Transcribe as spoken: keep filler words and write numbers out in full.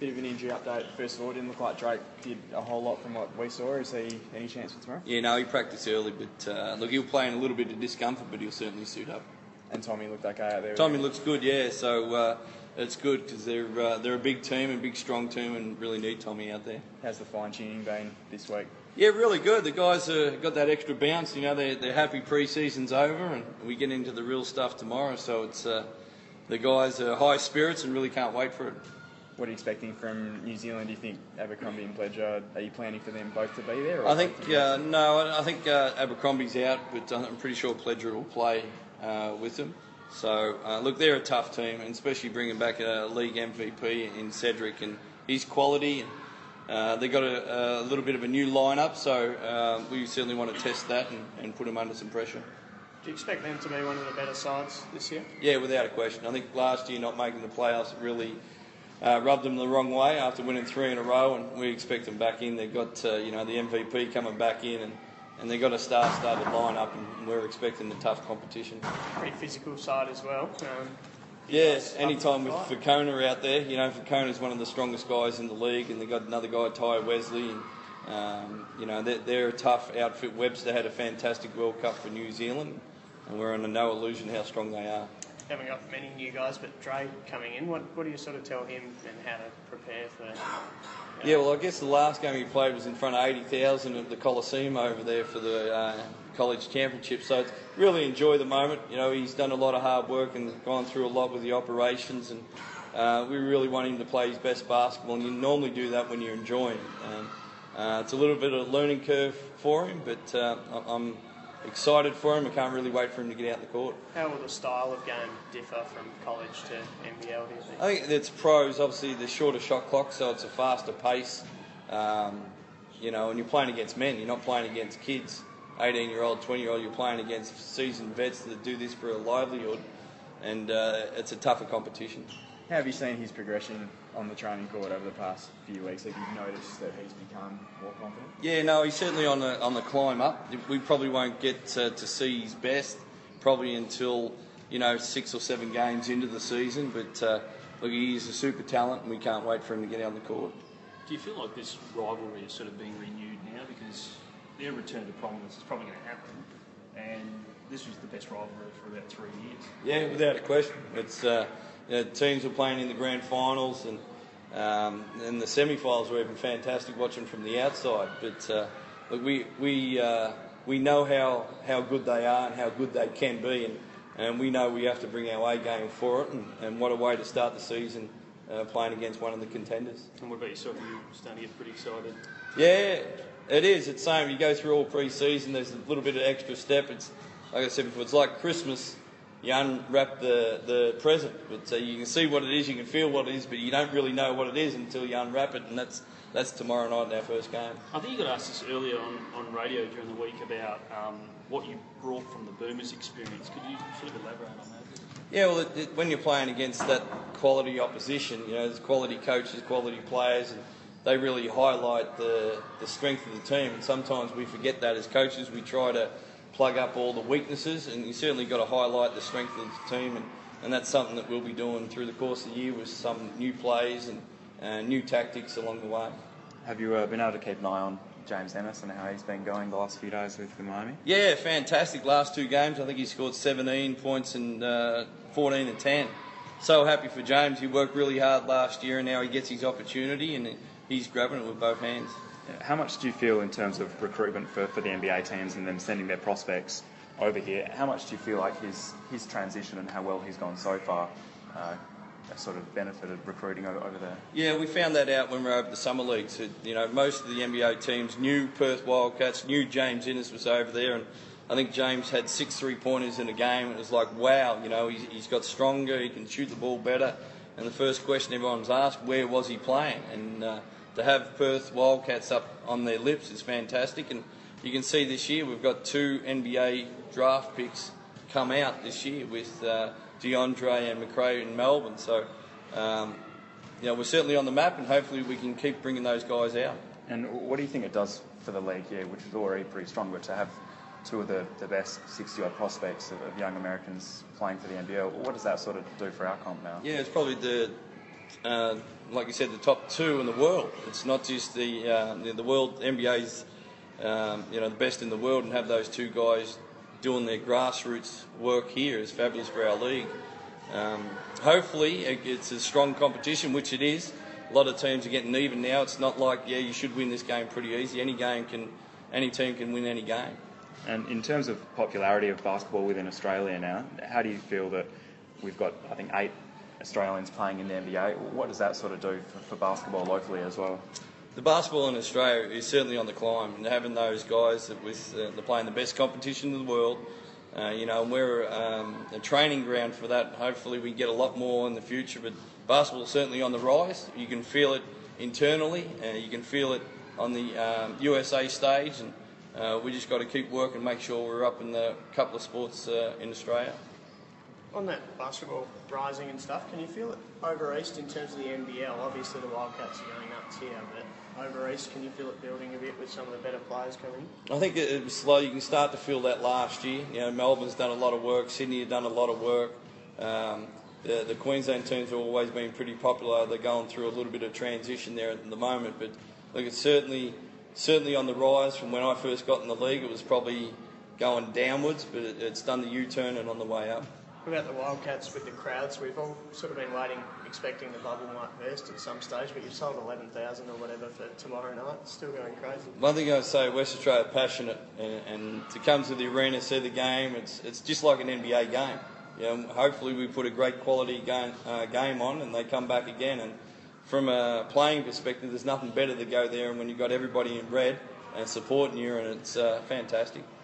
Bit of an injury update. First of all, it didn't look like Drake did a whole lot from what we saw. Is he any chance for tomorrow? Yeah, no, he practiced early, but uh, look, he'll play in a little bit of discomfort, but he'll certainly suit up. And Tommy looked okay out there. Tommy looks good, yeah. So uh, it's good because they're uh, they're a big team, a big strong team, and really need Tommy out there. How's the fine tuning been this week? Yeah, really good. The guys uh, got that extra bounce. You know, they're, they're happy pre-season's over, and we get into the real stuff tomorrow. So it's uh, the guys are high spirits and really can't wait for it. What are you expecting from New Zealand? Do you think Abercrombie and Pledger, are you planning for them both to be there? Or I think, uh, no, I think uh, Abercrombie's out, but I'm pretty sure Pledger will play uh, with them. So, uh, look, they're a tough team, and especially bringing back a league M V P in Cedric and his quality. Uh, they've got a, a little bit of a new lineup, so uh, we certainly want to test that and, and put them under some pressure. Do you expect them to be one of the better sides this year? Yeah, without a question. I think last year not making the playoffs really uh, rubbed them the wrong way after winning three in a row, and we expect them back in. They've got uh, you know the M V P coming back in, and, and they've got a star-started lineup, and we're expecting the tough competition. Pretty physical side as well. Um, Yeah, anytime with Fakona out there, you know, Fakona's one of the strongest guys in the league, and they've got another guy, Ty Wesley, and, um, you know, they're, they're a tough outfit. Webster had a fantastic World Cup for New Zealand, and we're under no illusion how strong they are. Haven't got many new guys, but Dre coming in, what, what do you sort of tell him and how to prepare for that? Yeah, well, I guess the last game he played was in front of eighty thousand at the Coliseum over there for the uh, college championship. So it's really enjoy the moment. You know, he's done a lot of hard work and gone through a lot with the operations, and uh, we really want him to play his best basketball. And you normally do that when you're enjoying. And uh, it's a little bit of a learning curve for him, but uh, I'm excited for him. I can't really wait for him to get out the court. How will the style of game differ from college to N B L, do you think? I think it's pros. Obviously, the shorter shot clock, so it's a faster pace. Um, you know, and you're playing against men. You're not playing against kids, eighteen-year-old, twenty-year-old. You're playing against seasoned vets that do this for a livelihood, and uh, it's a tougher competition. How have you seen his progression on the training court over the past few weeks? Have you noticed that he's become more confident? Yeah, no, he's certainly on the on the climb up. We probably won't get uh, to see his best probably until, you know, six or seven games into the season. But uh, look, he is a super talent, and we can't wait for him to get out on the court. Do you feel like this rivalry is sort of being renewed now because their return to prominence is probably going to happen, and this was the best rivalry for about three years? Yeah, without a question. It's uh, you know, teams were playing in the grand finals, and um, and the semi-finals were even fantastic watching from the outside. But uh, look, we we uh, we know how, how good they are and how good they can be, and, and we know we have to bring our A game for it. And, and what a way to start the season, uh, playing against one of the contenders. And what about yourself? Are you starting to get pretty excited? Yeah, it is. It's the same. You go through all pre-season. There's a little bit of extra step. It's like I said before. It's like Christmas. You unwrap the, the present, but uh, you can see what it is, you can feel what it is, but you don't really know what it is until you unwrap it, and that's that's tomorrow night in our first game. I think you got asked this earlier on, on radio during the week about um, what you brought from the Boomers experience. Could you sort of elaborate on that? Yeah, well, it, it, when you're playing against that quality opposition, you know, there's quality coaches, quality players, and they really highlight the, the strength of the team, and sometimes we forget that as coaches. We try to plug up all the weaknesses, and you certainly got to highlight the strength of the team, and, and that's something that we'll be doing through the course of the year with some new plays and uh, new tactics along the way. Have you uh, been able to keep an eye on James Ennis and how he's been going the last few days with the Miami? Yeah, fantastic. Last two games, I think he scored seventeen points and uh, fourteen and ten. So happy for James. He worked really hard last year, and now he gets his opportunity, and he's grabbing it with both hands. How much do you feel in terms of recruitment for, for the N B A teams and them sending their prospects over here? How much do you feel like his his transition and how well he's gone so far uh, sort of benefited recruiting over, over there? Yeah, we found that out when we were over the summer league. So, you know, most of the N B A teams knew Perth Wildcats, knew James Ennis was over there, and I think James had six three-pointers in a game. It was like, wow, you know, he's, he's got stronger, he can shoot the ball better. And the first question everyone was asked, where was he playing? And uh, to have Perth Wildcats up on their lips is fantastic, and you can see this year we've got two N B A draft picks come out this year with uh, DeAndre and McRae in Melbourne. So, um, you know, we're certainly on the map, and hopefully we can keep bringing those guys out. And what do you think it does for the league here, which is already pretty strong, but to have two of the, the best sixty-odd prospects of, of young Americans playing for the N B L, what does that sort of do for our comp now? Yeah, it's probably the uh, like you said, the top two in the world. It's not just the uh, the, the world N B A's, um, you know, the best in the world, and have those two guys doing their grassroots work here is fabulous for our league. Um, hopefully, it's a strong competition, which it is. A lot of teams are getting even now. It's not like, yeah, you should win this game pretty easy. Any game can, any team can win any game. And in terms of popularity of basketball within Australia now, how do you feel that we've got, I think, eight Australians playing in the N B A? What does that sort of do for, for basketball locally as well? The basketball in Australia is certainly on the climb, and having those guys that with uh, they're playing the best competition in the world, uh, you know, and we're um, a training ground for that. Hopefully, we get a lot more in the future. But basketball is certainly on the rise. You can feel it internally, uh, you can feel it on the um, U S A stage, and uh, we just got to keep working and make sure we're up in the couple of sports uh, in Australia. On that basketball rising and stuff, can you feel it over east in terms of the N B L? Obviously, the Wildcats are going nuts here, but over east, can you feel it building a bit with some of the better players coming? I think it it was slow. You can start to feel that last year. You know, Melbourne's done a lot of work. Sydney have done a lot of work. Um, the, the Queensland teams have always been pretty popular. They're going through a little bit of transition there at the moment, but look, it's certainly certainly on the rise. From when I first got in the league, it was probably going downwards, but it, it's done the U-turn and on the way up. What about the Wildcats with the crowds? We've all sort of been waiting, expecting the bubble might burst at some stage, but you've sold eleven thousand or whatever for tomorrow night. It's still going crazy. One thing I'd say, West Australia are passionate, and, and to come to the arena, see the game, it's it's just like an N B A game. You know, hopefully we put a great quality game, uh, game on and they come back again. And from a playing perspective, there's nothing better to go there and when you've got everybody in red and supporting you, and it's uh, fantastic.